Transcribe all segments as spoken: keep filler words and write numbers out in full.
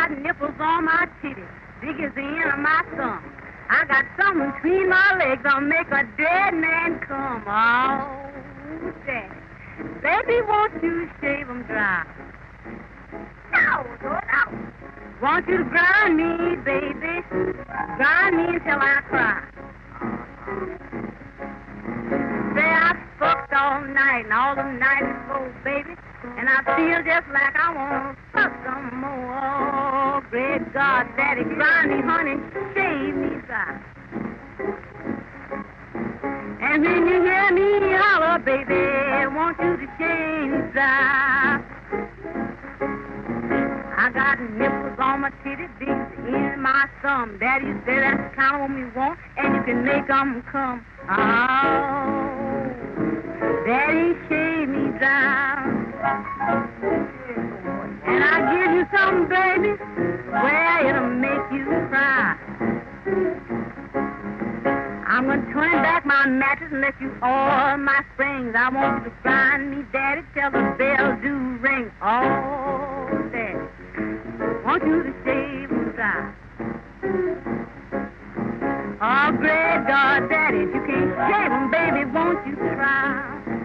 got nipples on my titties, big as the end of my thumb. I got something between my legs that'll make a dead man come. Oh, Daddy. Baby, won't you shave 'em dry? No, no, no. Want you to grind me, baby. Grind me until I cry. Say I fucked all night and all the night before, baby. And I feel just like I want to fuck some more. Oh, great God, Daddy, grind me, honey, and shave me dry. And when you hear me holler, baby, I want you to shave me dry. I got nipples on my titty, big in my thumb. Daddy, you say that's the kind of woman you want, and you can make 'em come. Oh, Daddy, shave me down. And I give you something, baby, well, it'll make you cry. I'm going to turn back my mattress and let you oil my springs. I want you to grind me, Daddy, till the bell do ring. Oh, Daddy, want you to shave me dry. Oh, great God, Daddy, if you can't shave 'em, baby, won't you try?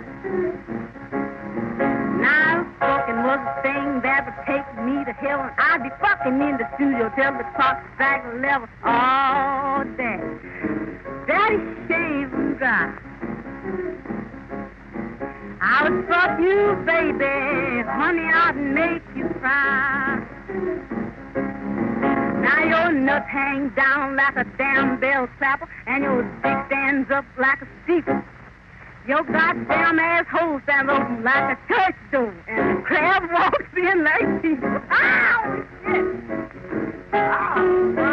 Now, fucking was a thing that would take me to heaven. I'd be fucking in the studio till the clock strikes eleven. Oh, Daddy, Daddy, shave 'em dry. I would fuck you, baby, honey, I'd make you cry. Now your nuts hang down like a damn bell clapper, and your dick stands up like a steeple. Your goddamn asshole stands open like a church door, and the crab walks in like people. Ow, shit! Oh,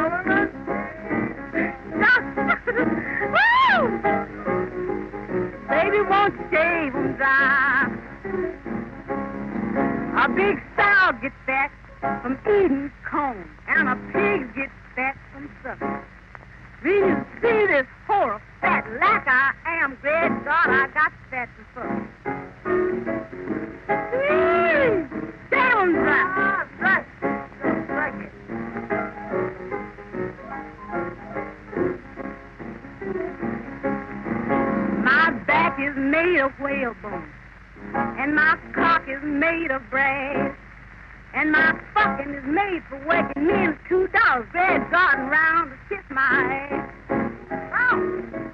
woo! Baby, won't shave 'em dry. A big sow gets that from eating corn, and a pig gets fat from sucking. When you see this horse fat like I am, great God, I got fat from sucking. Down dry. Right. Right. My back is made of whalebone, and my cock is made of brass. And my fucking is made for working men two dollars. Red garden round to kiss my ass. Oh.